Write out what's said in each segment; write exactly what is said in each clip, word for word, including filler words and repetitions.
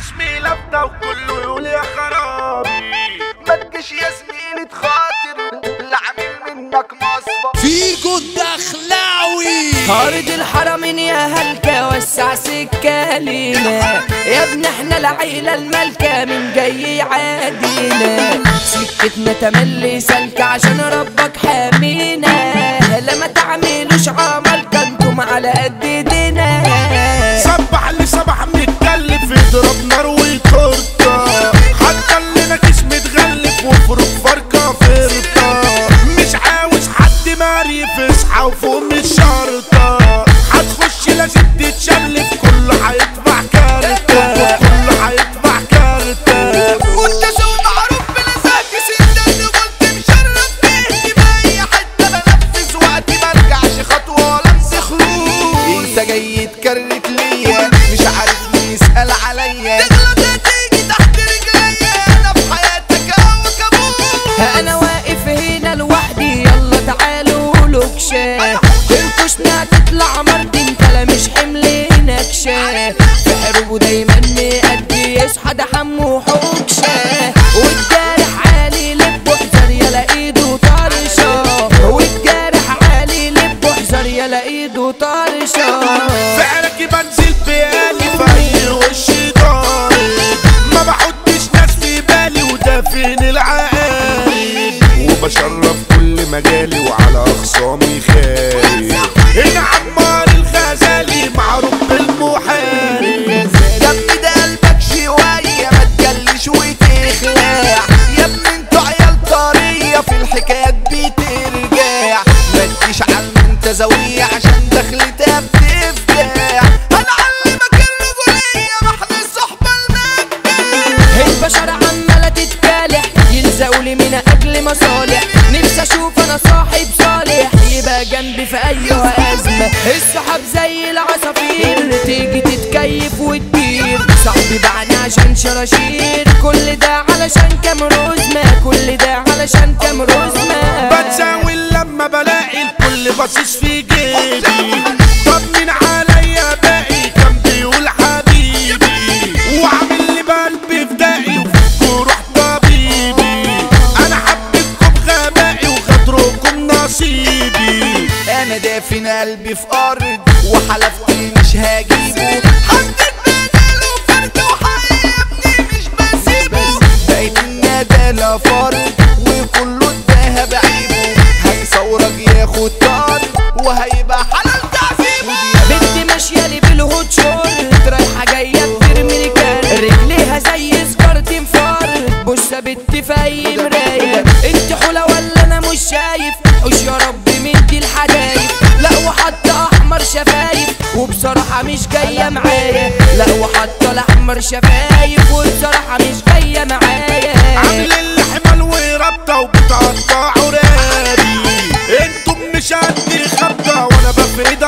خصمي لفتة وكله يقول يا خرابي. ما تجيش يا زميلي تخاطر اللي عامل منك مصفى. فيكو الدخلاوي أرض الحرمين يا هلكة وسع سكة لينا يا ابن احنا العيلة المالكة من جاي يعادينا. سكتنا تملي سالكة عشان ربك حامينا. لما تعملوش عمل كنتم على قد ايدينا. سبح اللي سبح متكلف يضرب نار ويطرطة. حتى اللي ناكس متغلف وفرق فرقة فرطة. مش عاوز حد معرف اصحى وفوق من الشرطة. هتخش لازم تتشلف كله هيدفع كارتة. كله هيدفع كارتة. وانت شو معروف بلساكس انت اللي قلت مشرف بيتي بأي حتة بنفذ وقتي مرجعش خطوة ولا امسك خلوص. انت جاي تكرت ليا مش عارف مين يسأل عليا. تغلط هتيجي تحت رجليا انا في حياتك هوا كابوس. انا واقف هنا لوحدي يلا تعالوا لوكشة. الكشنة تطلع مرض انت لا مش حملنا كشة. في حروبه دايما مأدي يصحى ده حمو حوكشة. والجارح عالي لبه احذر يلا ايده طرشة. والجارح عالي لبه احذر يلا ايده طرشة. فعلك بنزل بيالي في اي وش ضارب. ما بحطش ناس في بالي وده فين العقارب. وبشرف كل مجالي وعلى اخصامي خارج. هنا عمار الغزالي معروف بالمحارب. جنبي ده قلبك شوية ما تجلش وتخلع. يا ابني انتوا عيال طرية في الحكايات بترجع. ما تجيش عالمنتزوية عشان دخلتها بتفجع. هنعلمك الرجولية ما احنا الصحبة المجدة. البشر عمالة تتكالح يلزقوا لي من اجل مصالح. نفسي اشوف انا صاحب صالح يبقى جنبي في اي ازمة. الصحاب زي العصافير تيجي تتكيف وتطير. صاحبي باعني عشان شراشير كل ده علشان كام رزمة. كل ده علشان كام رزمة. بتزاول لما بلاقي الكل باصص في جيبي. طمن عليا باقي كان بيقول حبيبي. وعامل لي بقلبي فدائي وروح طبيبي. انا حبيتكم غبائي وغدركم نصيبي. انا دافن قلبي في ارض وحلفت مش هجيبه. حطيت بداله فرد وحيبني مش بسيبه. بقيت الندالة فرد وكله الدهب عيبه. هيصورك ياخد طار وهيبقى حلال تعذيبه. بنتي ماشية لي بالهوت شورت رايحة جاية بترمي الكارت. رجليها زي سكارت انفارت. بص يا بنتي في اي مراية. انت حولة ولا انا مش شايف. حوش يا رب من دي الحدايف. لا وحط احمر شفايف وبصراحة مش جاية معايا. لا وحط الاحمر شفايف وبصراحة مش جاية معايا. عامل اللي حمل وربطة وبتقطعوا رابي. انتم مش قد خبطة وانا بفرد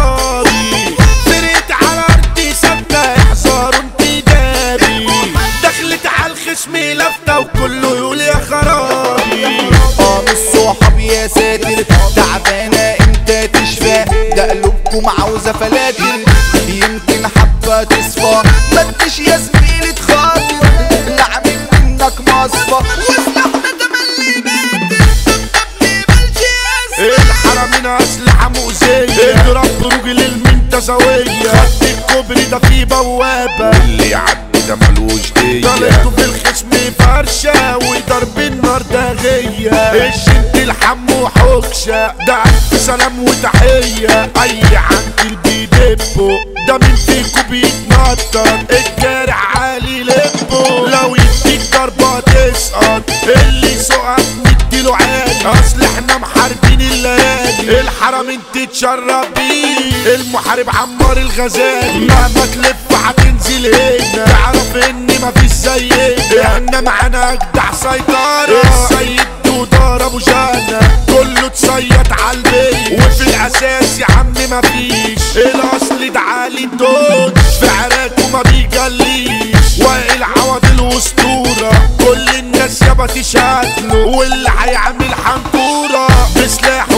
احصاري. فرقت على ارضي ثابتة احذروا انتدابي. دخلت على الخصم لفتة وكله يقول يا خرابي. اه مش صحاب يا ساتر تعبانة انت تشفى. ده قلوبكم عاوزة فلاتر يمكن حبة تصفى. ما تجيش يا زميلي تخاطر اللي عامل منك مصفى. وسلاحنا تملي باتر تبني بلجي. الحرمين اسلحة مؤذية. اضرب رجل المنتزوية. خد الكوبري ده فيه بوابة. اللي يعدي ده ملوش دية. طلعته في الخصم فرشة وضرب النار ده غية. الشنت الحمو حكشة ده ألف سلام وتحية. أي عنتل بيدبه ده من فيكو بيتنطر. الجارح عالي لبه لو يديك ضربة تسقط. اللي سقط نديله عالي. أصل احنا محاربين الليالي. الحرم انت تشرب بيه. المحارب عمار الغزالي. مهما تلف هتنزل هنا. تعرف ان مفيش زينا. احنا معانا اجدع سيطرة. السيد دودار ابو جانا كله تصيط عالبي. وفي الاساس يا عم مفيش. الاصل ده عالي الدود في عراك وما بيجليش. وائل عوض الاسطورة كل الناس يابا تشهد له. واللي هيعمل حنطورة بسلاحه ده عايز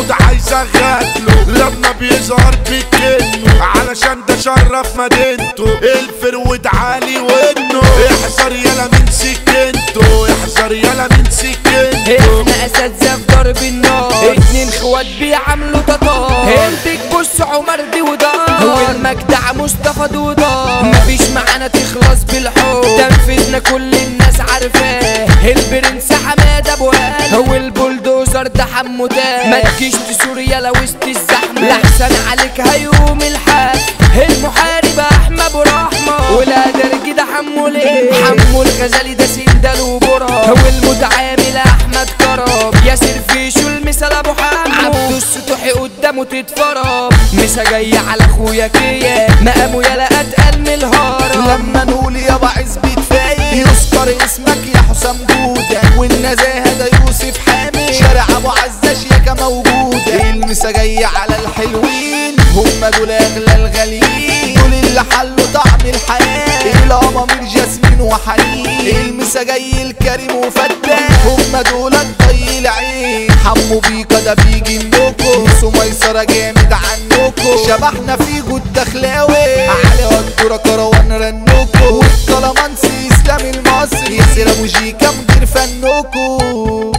شغاله لما بيظهر بكنه علشان ده شرف مدينته الفرود عالي ودنه احذر يلا من سكنته احذر يلا من سكنته احنا اساتذة في ضرب النار اتنين خوات بيعملوا تطار البيك بص عمر دي ودار والمجدع مصطفى دودار مفيش معانا تخلص بالحب تنفذنا كل الناس عارفاه البرنس حماد ابو قال والبولدوزر ده حمو تاه ما تجيش تسور يلا وسط الزحمه لحسن عليك هيقوم الحال المحارب احمد ابو رحمه والادرج ده حمو ليه حمو الغزالي ده سندال وبرا والمتعامل احمد كرم ياسر فيشو المثال ابو حمو عبدو السطوحي قدامه تتفرج مسا جاي على اخويا كيا مقامه يلا اتقل من الهرم لما نقول يابا عزبة فايق يذكر اسمك يا حسام جودة والنزاهة ده يوسف حامد شارع ابو عزة شياكة موجودة المسا جاي على الحلوين هم دول اغلى الغاليين دول اللي حلوا طعم الحياة الامامير جاسمين وحنين المسا جاي الكريم وفتاح هم دول الضي العين حمو بيكا ده بيجي منكم سميسرة جامد عنكم شبحنا في جود دخلاوي علي قدورة كروان رنكم والكلامانسي اسلام المصري ياسر ابو جيكا مدير فنكم.